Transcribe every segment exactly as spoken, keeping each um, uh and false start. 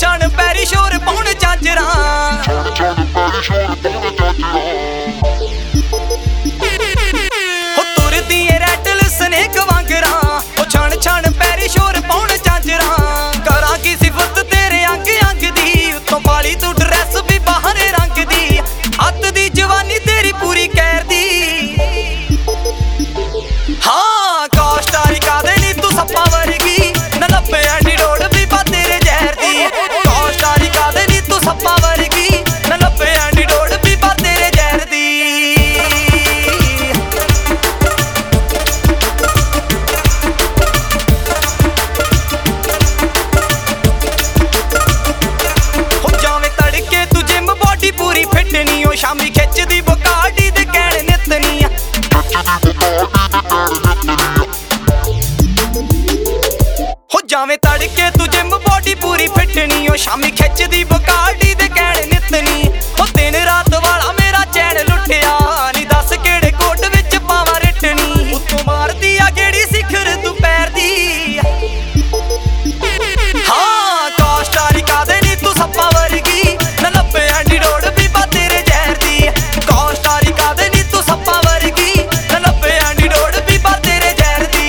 ਛਣ ਪੈਰੀ ਸ਼ੋਰ ਪਾਉਣ ਝਾਂਜਰਾਂ ਹੋ ਤੁਰਦੀ ਏ ਰੈਟਲ ਸਨੇਕ ਵਾਂਗਰਾਂ ਉਹ ਛਣ ਛਣ ਪੈਰੀ ਸ਼ੋਰ ਪਾਉਣ ਝਾਂਜਰਾਂ ਕਰਾਂ ਕੀ ਸਿਫਤ ਤੇਰੇ ਅੰਗ ਅੰਗ ਦੀ ਉੱਤੋਂ ਪਾਲੀ ਤੂੰ ਡਰੈਸ ਵੀ ਬਾਹਰੇ ਰੰਗ ਦੀ ਹੱਥ ਦੀ ਜਵਾਨੀ ਤੇਰੀ ਪੂਰੀ ਕਹਿਰ ਦੀ ਹਾਂ ਕੋਸਟਾਰੀਕਾ ਦੇ ਨੀ ਤੂੰ ਸੱਪਾਂ ਵਰਗੀ ਨਾ ਲੱਭੇ ਐਂਟੀਡੋਟ ਵੀ ਬਾ ਤੇਰੇ ਜ਼ਹਿਰ ਦੀ ਕੋਸਟਾਰੀਕਾ ਦੇ ਨੀ ਤੂੰ ਸੱਪਾਂ ਵਰਗੀ ਨਾ ਲੱਭੇ ਐਂਟੀਡੋਟ ਵੀ ਬਾ ਤੇਰੇ ਜ਼ਹਿਰ ਦੀ ਹੋ ਜਾਵੇਂ ਤੜਕੇ ਤੂੰ ਜਿਮ ਬੋਡੀ ਪੂਰੀ ਫਿੱਟ ਨੀ ਉਹ ਸ਼ਾਮੀ ਖਿੱਚਦੀ ਬਕਾਡੀ ਦੇ ਕਹਿਣ ਨਿਤਨੀ ਹੋ ਜਾਵੇਂ ਤੜਕੇ ਤੂੰ ਜਿਮ ਬੋਡੀ ਪੂਰੀ ਫਿੱਟ ਨੀ ਉਹ ਸ਼ਾਮੀ ਖਿੱਚਦੀ ਬਕਾਡੀ ਦੇ ਕਹਿਣ ਨਿਤਨੀ ਹੋ ਦਿਨ ਰਾਤ ਵਾਲਾ ਮੇਰਾ ਚੈਨ ਲੁੱਟਿਆ ਨੀ ਦੱਸ ਕਿਹੜੇ ਕੋਟ ਵਿੱਚ ਪਾਵਾਂ ਰਿਟਣੀ ਉੱਤੋਂ ਮਾਰਦੀ ਆ ਜਿਹੜੀ ਸਿਖਰ ਤੂੰ ਪੈਰ ਦੀ ਹਾਂ ਕੋਸਟਾਰੀਕਾ ਦੇ ਨੀ ਤੂੰ ਸੱਪਾਂ ਵਰਗੀ ਨਾ ਲੱਭੇ ਐਂਟੀਡੋਟ ਵੀ ਬਾ ਤੇਰੇ ਜ਼ਹਿਰ ਦੀ ਕੋਸਟਾਰੀਕਾ ਦੇ ਨੀ ਤੂੰ ਸੱਪਾਂ ਵਰਗੀ ਨਾ ਲੱਭੇ ਐਂਟੀਡੋਟ ਵੀ ਬਾ ਤੇਰੇ ਜ਼ਹਿਰ ਦੀ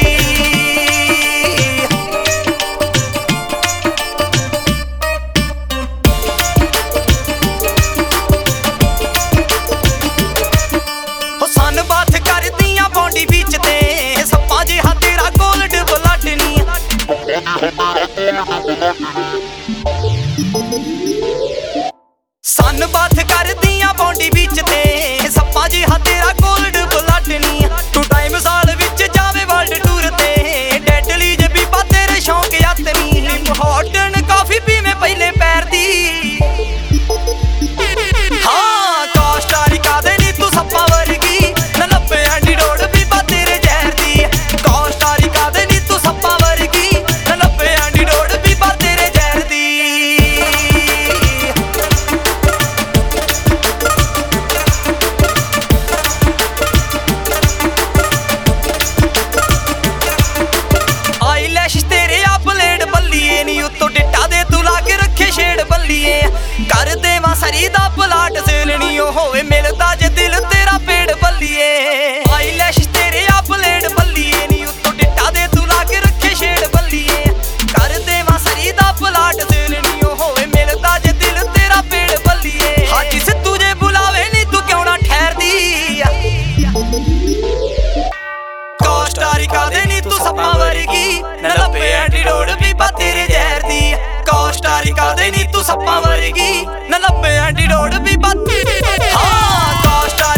ਹੋ ਸਨ ਬਾਥ ਕਰਦੀਆਂ ਬੌਂਡੀ ਵਿੱਚ ਤੇ ਸੱਪਾਂ ਜਿਹਾ ਤੇਰਾ ਗੋਲਡ ਬਲੱਡ ਨੀ ਸਨ ਬਾਥ ਕਰਦੀਆਂ ਬੌਂਡੀ ਵਿੱਚ ਤੇ ਸੱਪਾਂ ਜਿਹਾ ਤੇਰਾ ਗੋਲਡ ਬਲੱਡ ਨੀ ਤੂੰ ਟਾਈਮ ਸਾਲ ਵਿੱਚ ਜਾਵੇ ਵਰਲਡ ਟੂਰ ਤੇ ਡੈਡਲੀ ਜੇ ਵੀ ਬਾ ਤੇਰੇ ਸ਼ੌਂਕ ਯਾਤਨੀ ਹੌਟਨ ਕਾਫੀ ਪੀਵੇਂ ਪਹਿਲੇ ਪੈਰ ਦੀ ਹਾਂ ਕੋਸਟਾਰੀਕਾ ਦੇ ਨੀ ਤੂੰ ਸੱਪਾਂ ਵਰਗੀ ਨਾ ਲੱਭੇ ਐਂਟੀਡੋਟ ਵੀ ਬਾ ਤੇਰੇ ਜ਼ਹਿਰ ਦੀ ਕੋਸਟਾਰੀਕਾ ਦੇ ਨੀ ਤੂੰ ਸੱਪਾਂ ਵਰਗੀ ਨਾ ਲੱਭੇ ਐਂਟੀਡੋਟ ਵੀ ਬਾ ਤੇਰੇ ਜ਼ਹਿਰ ਦੀ ਆਈਲੈਸ਼ ਤੇਰੇ ਆ ਬਲੇਡ ਬੱਲੀਏ ਨੀ ਉੱਤੋਂ ਡਿੱਟਾ ਦੇ ਤੂੰ ਲਾ ਕੇ ਰੱਖੇ ਸ਼ੇਡ ਬੱਲੀਏ ਕਰ ਦੇਵਾਂ ਸਰੀ ਦਾ ਪਲਾਟ ਸੇਲਣੀ ਉਹ ਹੋਵੇ ਮਿਲਦਾ ਜੇ ਦਿਲ ਤੇਰਾ ਪੇੜ ਬੱਲੀਏ ਆਈਲੈਸ਼ ਤੇਰੇ ਆ ਬਲੇਡ ਬੱਲੀਏ ਨੀ ਉੱਤੋਂ ਡਿੱਟਾ ਦੇ ਤੂੰ ਲਾ ਕੇ ਰੱਖੇ ਸ਼ੇਡ ਬੱਲੀਏ ਕਰ ਦੇਵਾਂ ਸਰੀ ਦਾ ਪਲਾਟ ਸੇਲਣੀ ਉਹ ਹੋਵੇ ਮਿਲਦਾ ਜੇ ਦਿਲ ਤੇਰਾ ਪੇੜ ਬੱਲੀਏ ਹਾਜੀ ਸਿੱਧੂ ਜੇ ਬੁਲਾਵੇ ਨੀ ਤੂੰ ਕਿਉਂ ਨਾ ਠਹਿਰਦੀ ਕੋਸਟਾਰੀਕਾ ਦੇ ਨੀ ਤੂੰ ਸੱਪਾਂ ਵਰਗੀ ਨਾ ਲੱਭੇ ਐਂਟੀਡੋਟ ਵੀ ਬਾ ਤੇਰੇ ਜ਼ਹਿਰ ਦੀ ਕੋਸਟਾਰੀਕਾ ਦੇ ਨੀ ਤੂੰ ਸੱਪਾਂ ਵਰਗੀ ਨਾ ਲੱਭੇ ਐਂਟੀਡੋਟ ਵੀ ਬਾ ਹਾਂ ਕੋਸਟਾ